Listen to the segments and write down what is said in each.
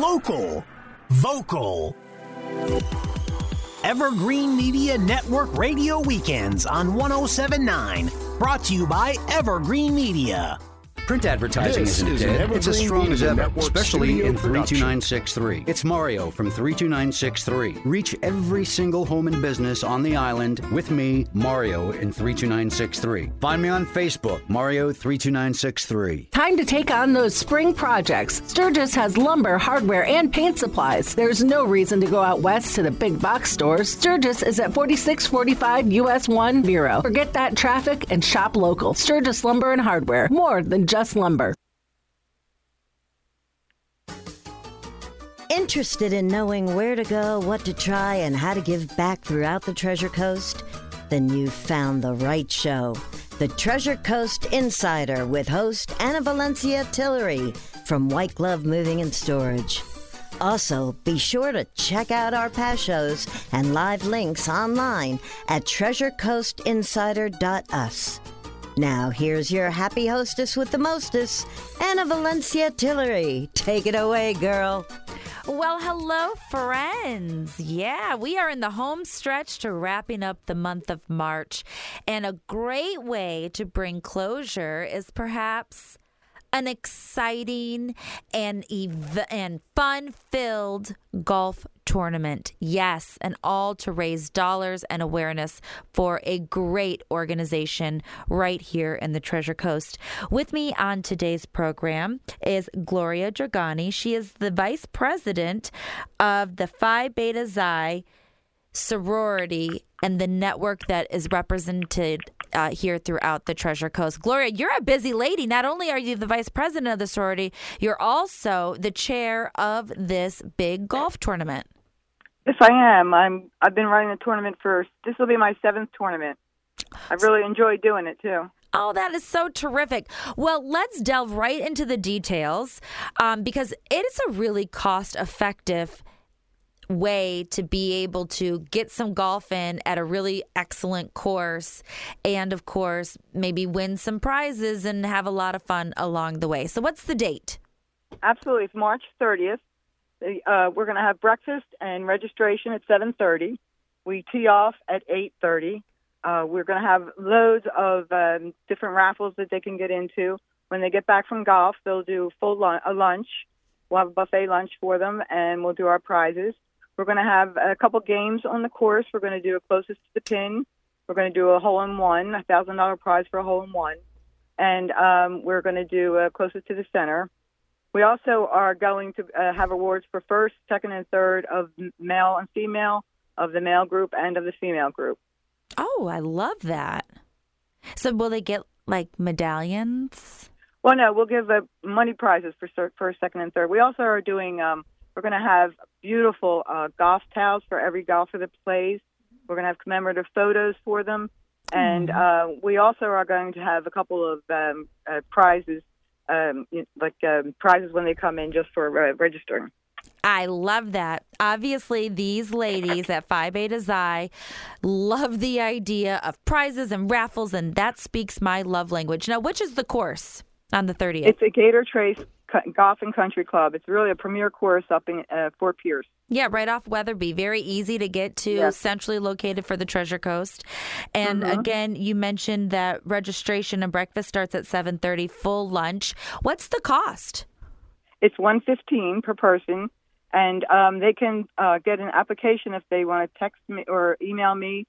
local, vocal. Evergreen Media Network Radio Weekends on 107.9. Brought to you by Evergreen Media. Print advertising isn't dead. It's as strong as ever, especially in 32963. It's Mario from 32963. Reach every single home and business on the island with me, Mario, in 32963. Find me on Facebook, Mario32963. Time to take on those spring projects. Sturgis has lumber, hardware, and paint supplies. There's no reason to go out west to the big box stores. Sturgis is at 4645 US 1 Vero. Forget that traffic and shop local. Sturgis Lumber and Hardware. More than just lumber. Interested in knowing where to go, what to try, and how to give back throughout the Treasure Coast? Then you've found the right show. The Treasure Coast Insider with host Anna Valencia Tillery from White Glove Moving and Storage. Also, be sure to check out our past shows and live links online at treasurecoastinsider.us. Now, here's your happy hostess with the mostess, Anna Valencia Tillery. Take it away, girl. Well, hello, friends. Yeah, we are in the home stretch to wrapping up the month of March. And a great way to bring closure is perhaps an exciting and fun-filled golf tournament. Yes, and all to raise dollars and awareness for a great organization right here in the Treasure Coast. With me on today's program is Gloria Dragani. She is the vice president of the Phi Beta Xi sorority and the network that is represented here throughout the Treasure Coast. Gloria, you're a busy lady. Not only are you the vice president of the sorority, you're also the chair of this big golf tournament. Yes, I am. I've been running the tournament this will be my 7th tournament. I really enjoy doing it too. Oh, that is so terrific. Well, let's delve right into the details because it is a really cost-effective way to be able to get some golf in at a really excellent course and, of course, maybe win some prizes and have a lot of fun along the way. So what's the date? Absolutely. It's March 30th. We're going to have breakfast and registration at 7:30. We tee off at 8:30. We're going to have loads of different raffles that they can get into. When they get back from golf, they'll do a lunch. We'll have a buffet lunch for them, and we'll do our prizes. We're going to have a couple games on the course. We're going to do a closest to the pin. We're going to do a hole-in-one, a $1,000 prize for a hole-in-one. And we're going to do a closest to the center. We also are going to have awards for first, second, and third of male and female, of the male group and of the female group. Oh, I love that. So will they get, like, medallions? Well, no, we'll give money prizes for first, second, and third. We also are doing... we're going to have beautiful golf towels for every golfer that plays. We're going to have commemorative photos for them. And we also are going to have a couple of prizes, prizes when they come in just for registering. I love that. Obviously, these ladies at Phi Beta Xi love the idea of prizes and raffles, and that speaks my love language. Now, which is the course on the 30th? It's a Gator Trace Golf and Country Club. It's really a premier course up in Fort Pierce. Yeah, right off Weatherby. Very easy to get to, yes. Centrally located for the Treasure Coast. And again, you mentioned that registration and breakfast starts at 7:30, full lunch. What's the cost? It's $115 per person, and they can get an application if they want to text me or email me,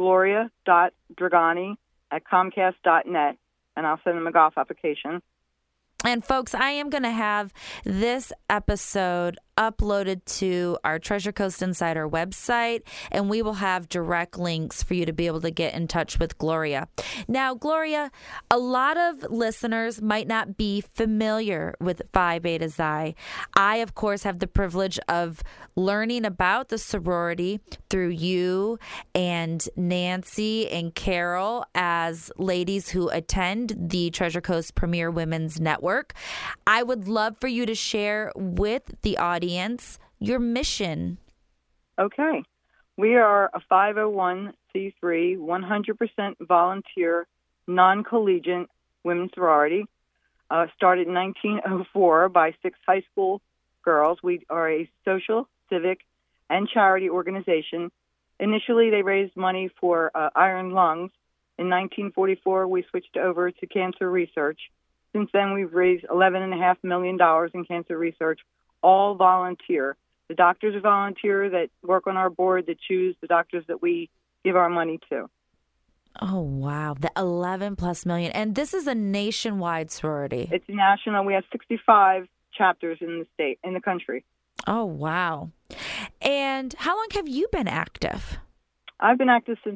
gloria.dragani@comcast.net, and I'll send them a golf application. And folks, I am going to have this episode uploaded to our Treasure Coast Insider website, and we will have direct links for you to be able to get in touch with Gloria. Now, Gloria, a lot of listeners might not be familiar with Phi Beta Xi. I, of course, have the privilege of learning about the sorority through you and Nancy and Carol as ladies who attend the Treasure Coast Premier Women's Network. I would love for you to share with the audience your mission. Okay. We are a 501c3, 100% volunteer, non-collegiate women's sorority. Started in 1904 by 6 high school girls. We are a social, civic, and charity organization. Initially, they raised money for iron lungs. In 1944, we switched over to cancer research. Since then, we've raised $11.5 million in cancer research, all volunteer. The doctors are volunteer that work on our board that choose the doctors that we give our money to. Oh, wow. The 11 plus million. And this is a nationwide sorority. It's national. We have 65 chapters in the state, in the country. Oh, wow. And how long have you been active? I've been active since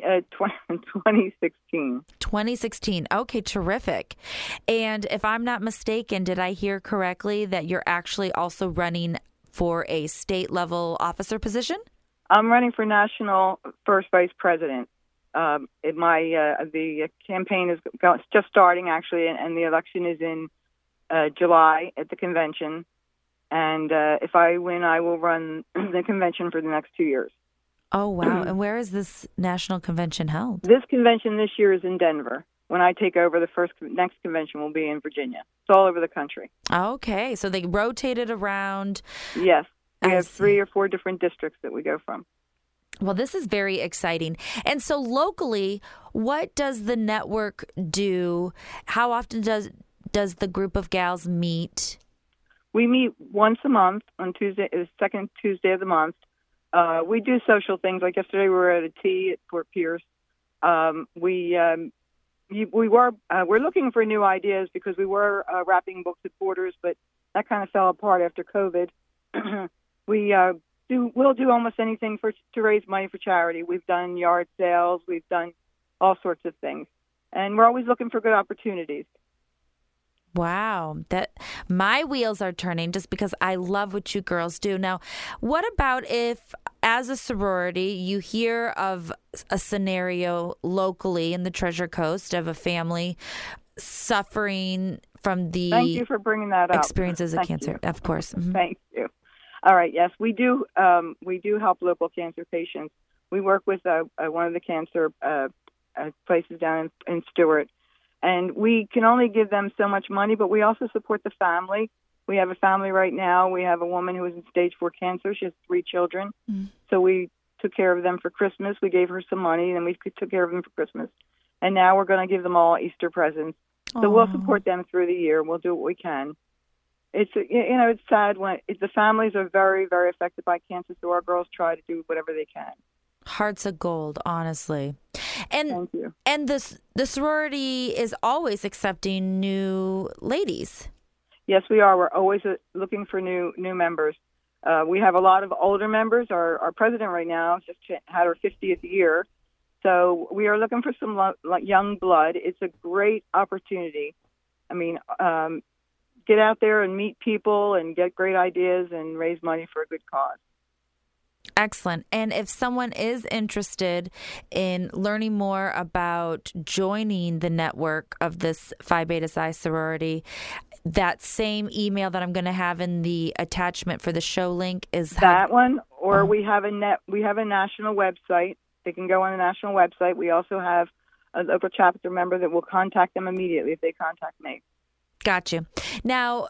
2016. 2016. Okay, terrific. And if I'm not mistaken, did I hear correctly that you're actually also running for a state level officer position? I'm running for national first vice president. The campaign is just starting actually, and the election is in July at the convention. And if I win, I will run the convention for the next 2 years. Oh, wow. And where is this national convention held? This convention this year is in Denver. When I take over, the next convention will be in Virginia. It's all over the country. Okay. So they rotated around. Yes. We have 3 or 4 different districts that we go from. Well, this is very exciting. And so locally, what does the network do? How often does the group of gals meet? We meet once a month on Tuesday, the second Tuesday of the month. We do social things. Like yesterday, we were at a tea at Fort Pierce. We're looking for new ideas because we were wrapping books at Borders, but that kind of fell apart after COVID. We'll do almost anything to raise money for charity. We've done yard sales. We've done all sorts of things, and we're always looking for good opportunities. Wow, that my wheels are turning just because I love what you girls do. Now, what about if, as a sorority, you hear of a scenario locally in the Treasure Coast of a family suffering from the Thank you for bringing that up. Experiences of cancer, of course. Mm-hmm. Thank you. All right. Yes, we do. We do help local cancer patients. We work with one of the cancer places down in Stewart. And we can only give them so much money, but we also support the family. We have a family right now. We have a woman who is in stage 4 cancer. She has 3 children. So we took care of them for Christmas. We gave her some money, and we took care of them for Christmas. And now we're going to give them all Easter presents. So we'll support them through the year. We'll do what we can. It's it's sad when the families are very, very affected by cancer. So our girls try to do whatever they can. Hearts of gold, honestly. And Thank you. And the sorority is always accepting new ladies. Yes, we are. We're always looking for new members. We have a lot of older members. Our president right now just had her 50th year. So we are looking for some young blood. It's a great opportunity. I mean, get out there and meet people and get great ideas and raise money for a good cause. Excellent. And if someone is interested in learning more about joining the network of this Phi Beta Psi sorority, that same email that I'm going to have in the attachment for the show link is that one, or we have a national website. They can go on the national website. We also have a local chapter member that will contact them immediately if they contact me. Got you. Now,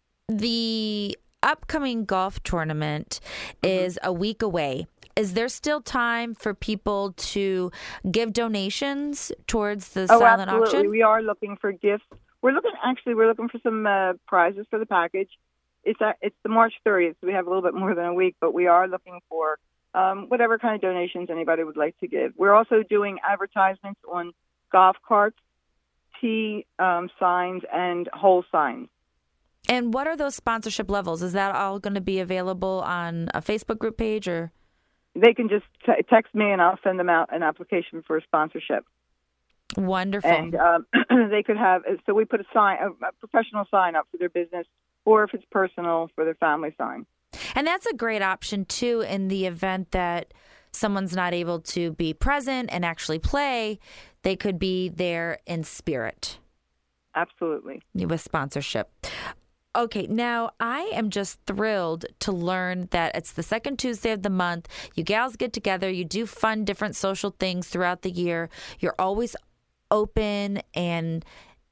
the upcoming golf tournament is a week away. Is there still time for people to give donations towards the silent absolutely. auction? We are looking for gifts. We're looking for some prizes for the package. It's the March 30th, so we have a little bit more than a week, but we are looking for whatever kind of donations anybody would like to give. We're also doing advertisements on golf carts, tee signs, and hole signs. And what are those sponsorship levels? Is that all going to be available on a Facebook group page, or? They can just text me, and I'll send them out an application for a sponsorship. Wonderful. And they could have, so we put a professional sign up for their business, or if it's personal, for their family sign. And that's a great option, too, in the event that someone's not able to be present and actually play. They could be there in spirit. Absolutely. With sponsorship. Okay, now I am just thrilled to learn that it's the second Tuesday of the month. You gals get together. You do fun, different social things throughout the year. You're always open and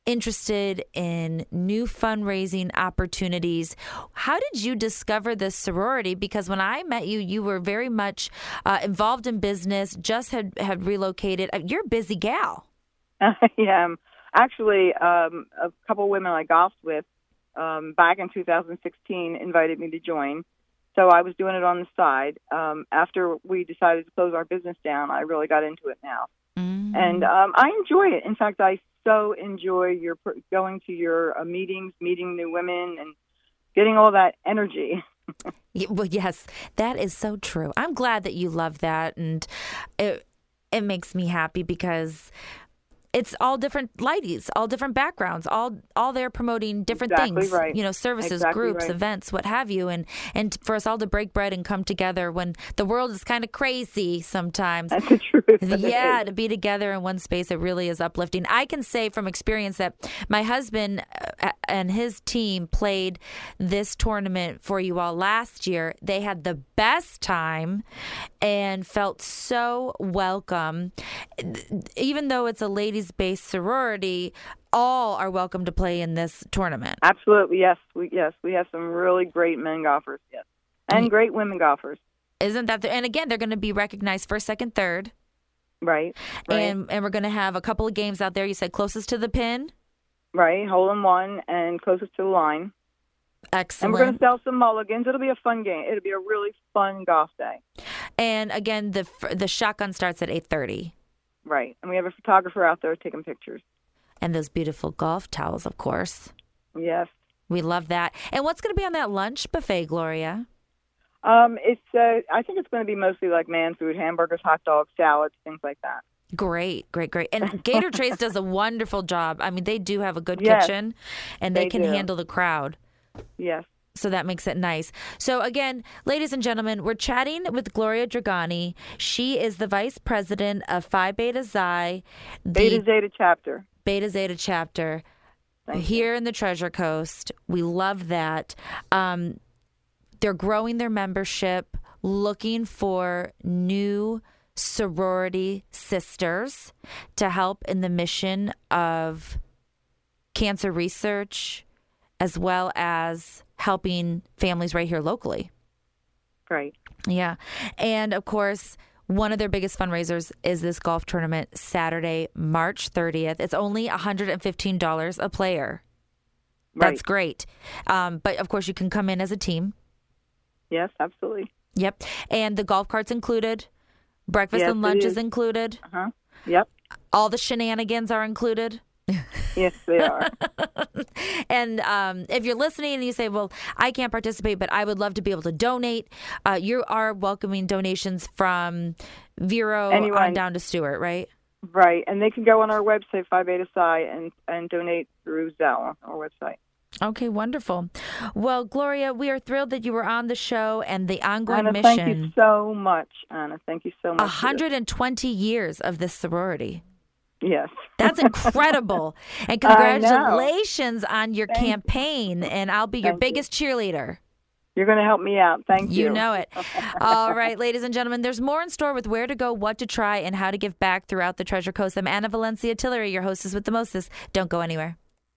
interested in new fundraising opportunities. How did you discover this sorority? Because when I met you, you were very much involved in business, just had relocated. You're a busy gal. I am. Actually, a couple of women I golfed with back in 2016 invited me to join. So I was doing it on the side. After we decided to close our business down, I really got into it now. And I enjoy it. In fact, I so enjoy going to your meetings, meeting new women, and getting all that energy. Well, yes, that is so true. I'm glad that you love that, and it makes me happy because it's all different ladies, all different backgrounds, all they're promoting different things, right. Services, groups, events, what have you. And for us all to break bread and come together when the world is kind of crazy sometimes. That's the truth. Yeah, to be together in one space, it really is uplifting. I can say from experience that my husband and his team played this tournament for you all last year. They had the best time and felt so welcome. Even though it's a ladies-based sorority, all are welcome to play in this tournament. Absolutely, yes. We have some really great men golfers, yes, and great women golfers. Isn't that? And again, they're going to be recognized first, second, third. Right. And we're going to have a couple of games out there. You said closest to the pin. Right, hole in one and closest to the line. Excellent. And we're going to sell some mulligans. It'll be a fun game. It'll be a really fun golf day. And again, the shotgun starts at 8:30. Right, and we have a photographer out there taking pictures. And those beautiful golf towels, of course. Yes. We love that. And what's going to be on that lunch buffet, Gloria? I think it's going to be mostly like man food, hamburgers, hot dogs, salads, things like that. Great. And Gator Trace does a wonderful job. I mean, they do have a good kitchen, and they can handle the crowd. Yes. So that makes it nice. So again, ladies and gentlemen, we're chatting with Gloria Dragani. She is the vice president of Phi Beta Xi, Beta Zeta chapter. Beta Zeta chapter here in the Treasure Coast. We love that. They're growing their membership, looking for new sorority sisters to help in the mission of cancer research, as well as helping families right here locally. Right. Yeah. And of course, one of their biggest fundraisers is this golf tournament Saturday, March 30th. It's only $115 a player. Right. That's great. But of course, you can come in as a team. Yes, absolutely. Yep. And the golf cart's included. Breakfast and lunch is included. Uh-huh. Yep. All the shenanigans are included. Yes, they are. And if you're listening and you say, well, I can't participate, but I would love to be able to donate, you are welcoming donations from Vero on down to Stewart, right? Right. And they can go on our website, Phi Beta Psi, and donate through Zelle, our website. Okay, wonderful. Well, Gloria, we are thrilled that you were on the show and the ongoing Anna, mission. Thank you so much, Anna. Thank you so much. 120 years of this sorority. Yes. That's incredible. And congratulations on your campaign. And I'll be your biggest cheerleader. You're going to help me out. Thank you. You know it. All right, ladies and gentlemen, there's more in store with where to go, what to try, and how to give back throughout the Treasure Coast. I'm Anna Valencia Tillery, your hostess with the mostest. Don't go anywhere.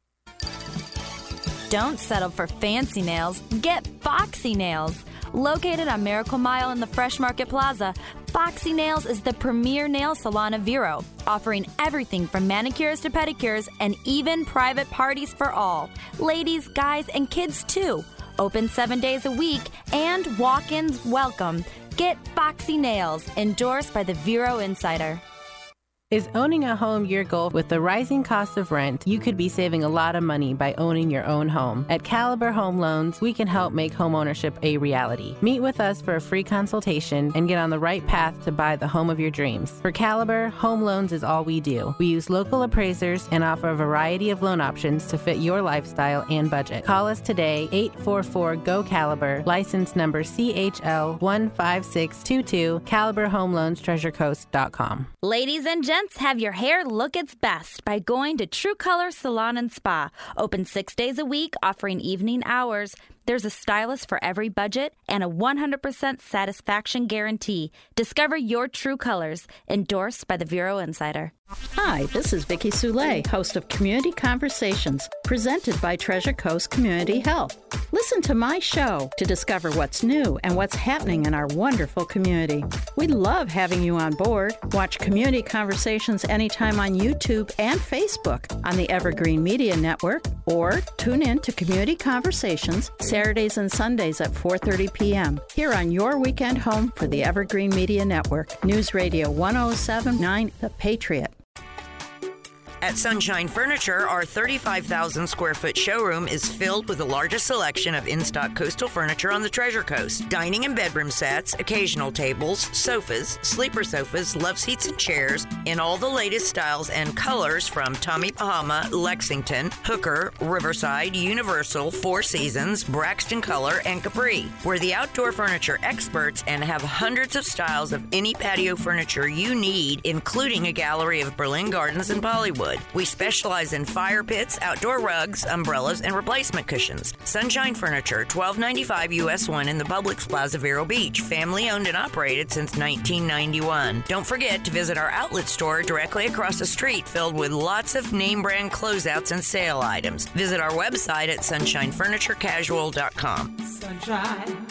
Don't settle for fancy nails. Get Foxy Nails. Located on Miracle Mile in the Fresh Market Plaza, Foxy Nails is the premier nail salon of Vero, offering everything from manicures to pedicures and even private parties for all. Ladies, guys, and kids too. Open 7 days a week and walk-ins welcome. Get Foxy Nails, endorsed by the Vero Insider. Is owning a home your goal? With the rising cost of rent, you could be saving a lot of money by owning your own home. At Caliber Home Loans, we can help make homeownership a reality. Meet with us for a free consultation and get on the right path to buy the home of your dreams. For Caliber, home loans is all we do. We use local appraisers and offer a variety of loan options to fit your lifestyle and budget. Call us today, 844-GO-CALIBER, license number CHL 15622, CaliberHomeLoans, TreasureCoast.com. Ladies and gentlemen, Events have your hair look its best by going to True Color Salon and Spa. Open 6 days a week, offering evening hours. There's a stylist for every budget and a 100% satisfaction guarantee. Discover your true colors. Endorsed by the Vero Insider. Hi, this is Vicki Soule, host of Community Conversations, presented by Treasure Coast Community Health. Listen to my show to discover what's new and what's happening in our wonderful community. We love having you on board. Watch Community Conversations anytime on YouTube and Facebook on the Evergreen Media Network, or tune in to Community Conversations Saturdays and Sundays at 4:30 p.m. here on your weekend home for the Evergreen Media Network. News Radio 107.9 The Patriot. At Sunshine Furniture, our 35,000 square foot showroom is filled with the largest selection of in-stock coastal furniture on the Treasure Coast. Dining and bedroom sets, occasional tables, sofas, sleeper sofas, love seats and chairs in all the latest styles and colors from Tommy Bahama, Lexington, Hooker, Riverside, Universal, Four Seasons, Braxton Color, and Capri. We're the outdoor furniture experts and have hundreds of styles of any patio furniture you need, including a gallery of Berlin Gardens and Bollywood. We specialize in fire pits, outdoor rugs, umbrellas, and replacement cushions. Sunshine Furniture, 1295 US 1 in the Publix Plaza, Vero Beach. Family owned and operated since 1991. Don't forget to visit our outlet store directly across the street, filled with lots of name brand closeouts and sale items. Visit our website at sunshinefurniturecasual.com. Sunshine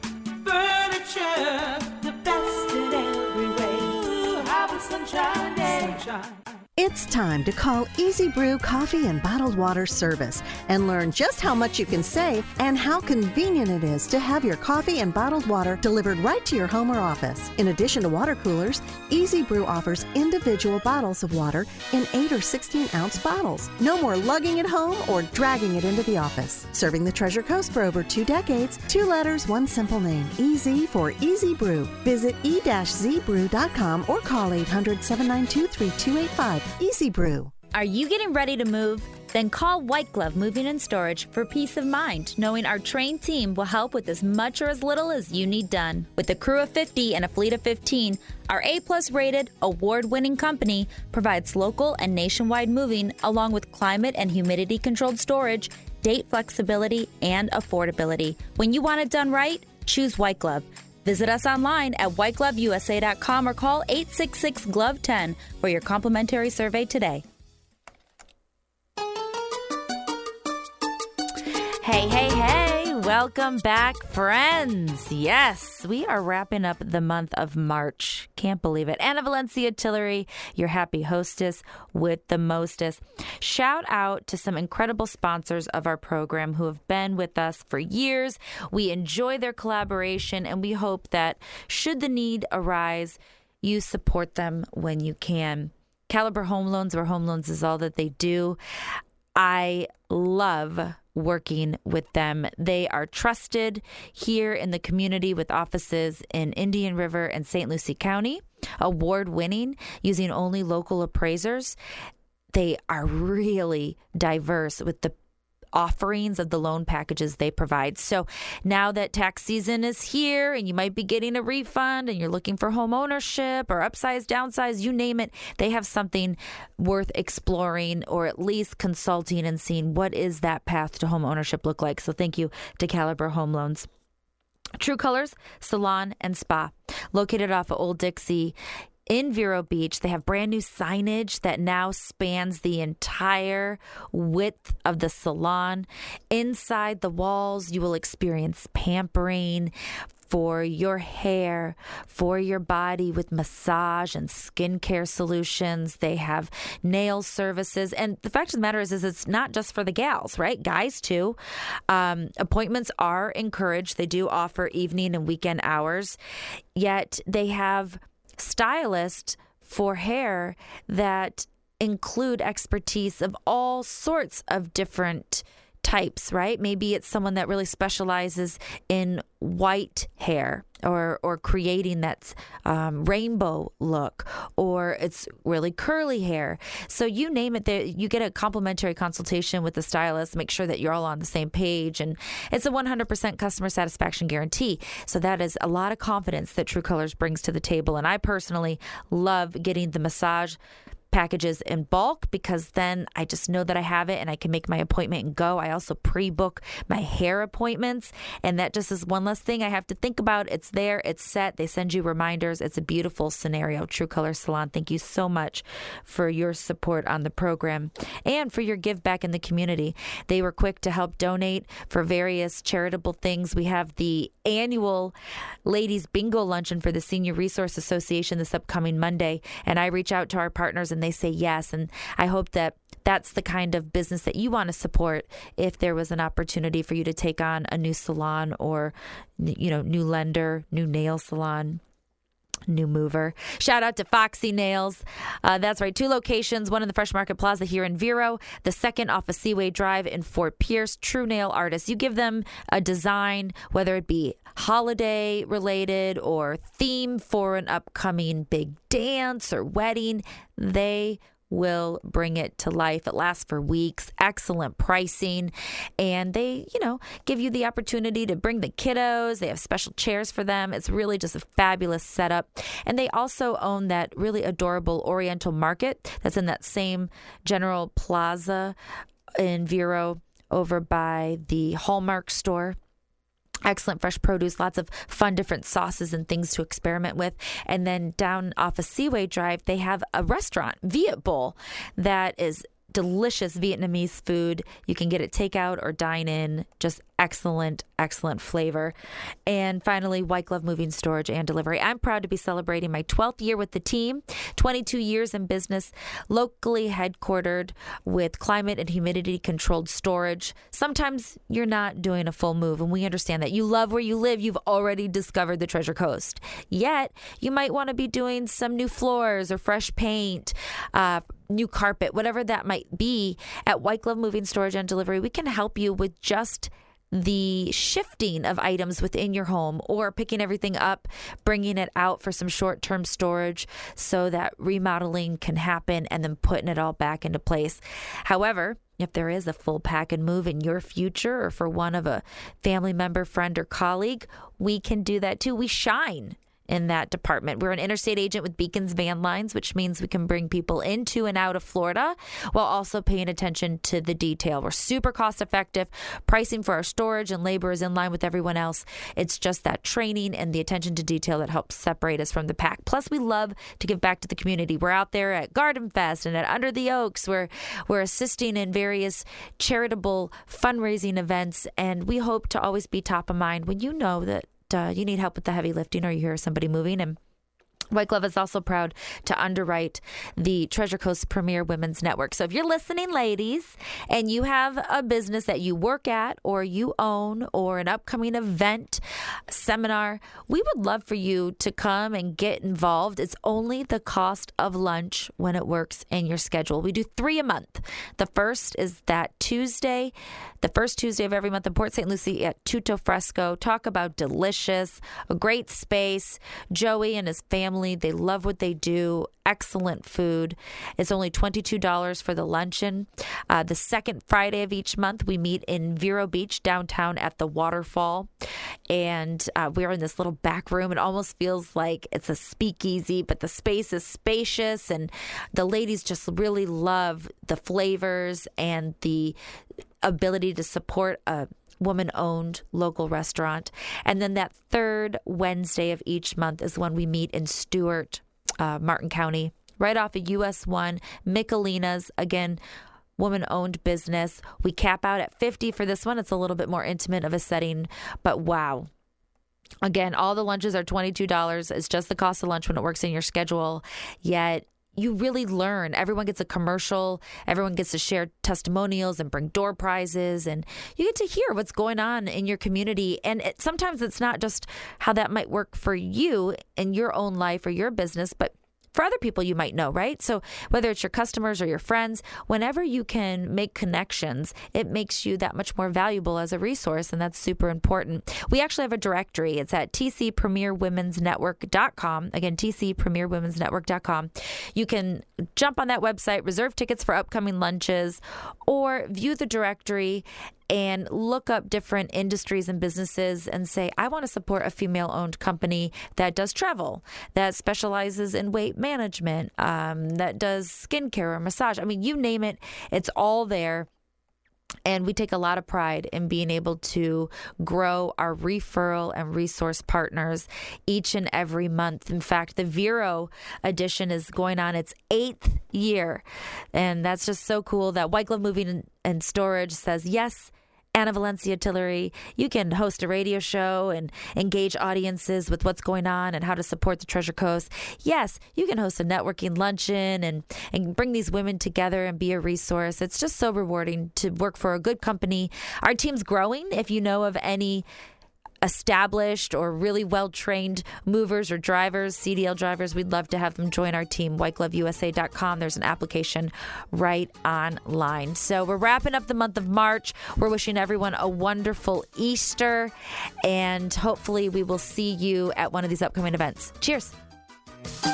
Furniture, the best in every way. Have a sunshine day. Sunshine. It's time to call Easy Brew Coffee and Bottled Water Service and learn just how much you can save and how convenient it is to have your coffee and bottled water delivered right to your home or office. In addition to water coolers, Easy Brew offers individual bottles of water in 8 or 16-ounce bottles. No more lugging it home or dragging it into the office. Serving the Treasure Coast for over 2 decades, 2 letters, 1 simple name. Easy for Easy Brew. Visit e-zbrew.com or call 800-792-3285. Easy Brew. Are you getting ready to move? Then call White Glove Moving and Storage for peace of mind, knowing our trained team will help with as much or as little as you need done. With a crew of 50 and a fleet of 15, our A-plus rated, award-winning company provides local and nationwide moving along with climate and humidity-controlled storage, date flexibility, and affordability. When you want it done right, choose White Glove. Visit us online at whitegloveusa.com or call 866-GLOVE-10 for your complimentary survey today. Hey, hey, hey, welcome back, friends. Yes, we are wrapping up the month of March. Can't believe it. Anna Valencia Tillery, your happy hostess with the mostest. Shout out to some incredible sponsors of our program who have been with us for years. We enjoy their collaboration, and we hope that should the need arise, you support them when you can. Caliber Home Loans, where home loans is all that they do. I love working with them. They are trusted here in the community with offices in Indian River and St. Lucie County, award-winning, using only local appraisers. They are really diverse with the offerings of the loan packages they provide. So now that tax season is here and you might be getting a refund and you're looking for home ownership or upsize, downsize, you name it, they have something worth exploring or at least consulting and seeing what is that path to home ownership look like. So thank you to Caliber Home Loans. True Colors Salon and Spa, located off of Old Dixie in Vero Beach. They have brand new signage that now spans the entire width of the salon. Inside the walls, you will experience pampering for your hair, for your body with massage and skincare solutions. They have nail services. And the fact of the matter is it's not just for the gals, right? Guys, too. Appointments are encouraged. They do offer evening and weekend hours. Yet they have stylists for hair that include expertise of all sorts of different types, right? Maybe it's someone that really specializes in white hair or creating that rainbow look, or it's really curly hair. So you name it, you get a complimentary consultation with the stylist, make sure that you're all on the same page, and it's a 100% customer satisfaction guarantee. So that is a lot of confidence that True Colors brings to the table. And I personally love getting the massage packages in bulk, because then I just know that I have it and I can make my appointment and go. I also pre-book my hair appointments, and that just is one less thing I have to think about. It's there, it's set. They send you reminders. It's a beautiful scenario. True Color Salon, thank you so much for your support on the program and for your give back in the community. They were quick to help donate for various charitable things. We have the annual Ladies Bingo Luncheon for the Senior Resource Association this upcoming Monday, and I reach out to our partners and they say yes. And I hope that that's the kind of business that you want to support if there was an opportunity for you to take on a new salon, or, new lender, new nail salon, new mover. Shout out to Foxy Nails. That's right. 2 locations, one in the Fresh Market Plaza here in Vero, the second off of Seaway Drive in Fort Pierce. True nail artists. You give them a design, whether it be holiday related or theme for an upcoming big dance or wedding, they will bring it to life. It lasts for weeks. Excellent pricing. And they, give you the opportunity to bring the kiddos. They have special chairs for them. It's really just a fabulous setup. And they also own that really adorable Oriental Market that's in that same General Plaza in Vero over by the Hallmark store. Excellent fresh produce, lots of fun different sauces and things to experiment with. And then down off of Seaway Drive, they have a restaurant, Viet Bowl, that is delicious Vietnamese food. You can get it takeout or dine in. Just excellent, excellent flavor. And finally, White Glove Moving Storage and Delivery. I'm proud to be celebrating my 12th year with the team, 22 years in business, locally headquartered with climate and humidity controlled storage. Sometimes you're not doing a full move, and we understand that. You love where you live. You've already discovered the Treasure Coast. Yet, you might want to be doing some new floors or fresh paint, new carpet, whatever that might be. At White Glove Moving Storage and Delivery, we can help you with just the shifting of items within your home, or picking everything up, bringing it out for some short-term storage so that remodeling can happen, and then putting it all back into place. However, if there is a full pack and move in your future, or for one of a family member, friend, or colleague, we can do that too. We shine in that department. We're an interstate agent with Beacons Van Lines, which means we can bring people into and out of Florida while also paying attention to the detail. We're super cost effective. Pricing for our storage and labor is in line with everyone else. It's just that training and the attention to detail that helps separate us from the pack. Plus, we love to give back to the community. We're out there at Garden Fest and at Under the Oaks. We're assisting in various charitable fundraising events, and we hope to always be top of mind when you know that you need help with the heavy lifting, or you hear somebody moving. And White Glove is also proud to underwrite the Treasure Coast Premier Women's Network. So if you're listening, ladies, and you have a business that you work at or you own, or an upcoming event, seminar, we would love for you to come and get involved. It's only the cost of lunch when it works in your schedule. We do 3 a month. The first is that Tuesday, the first Tuesday of every month in Port St. Lucie at Tutto Fresco. Talk about delicious, a great space. Joey and his family, they love what they do. Excellent food. It's only $22 for the luncheon. The second Friday of each month, we meet in Vero Beach downtown at the waterfall. And we're in this little back room. It almost feels like it's a speakeasy, but the space is spacious. And the ladies just really love the flavors and the ability to support a woman-owned local restaurant. And then that third Wednesday of each month is when we meet in Stewart, Martin County, right off of US 1, Michelina's, again, woman-owned business. We cap out at $50 for this one. It's a little bit more intimate of a setting, but wow. Again, all the lunches are $22. It's just the cost of lunch when it works in your schedule, yet you really learn. Everyone gets a commercial. Everyone gets to share testimonials and bring door prizes. And you get to hear what's going on in your community. And sometimes it's not just how that might work for you in your own life or your business, but for other people you might know, right? So whether it's your customers or your friends, whenever you can make connections, it makes you that much more valuable as a resource, and that's super important. We actually have a directory. It's at tcpremierwomensnetwork.com. Again, tcpremierwomensnetwork.com. You can jump on that website, reserve tickets for upcoming lunches, or view the directory and look up different industries and businesses and say, I want to support a female-owned company that does travel, that specializes in weight management, that does skincare or massage. I mean, you name it, it's all there. And we take a lot of pride in being able to grow our referral and resource partners each and every month. In fact, the Vero edition is going on its 8th year. And that's just so cool that White Glove Moving and Storage says, yes, Anna Valencia Tillery, you can host a radio show and engage audiences with what's going on and how to support the Treasure Coast. Yes, you can host a networking luncheon and bring these women together and be a resource. It's just so rewarding to work for a good company. Our team's growing. If you know of any established or really well-trained movers or drivers, CDL drivers, we'd love to have them join our team. WhiteGloveUSA.com. There's an application right online. So we're wrapping up the month of March. We're wishing everyone a wonderful Easter, and hopefully we will see you at one of these upcoming events. Cheers.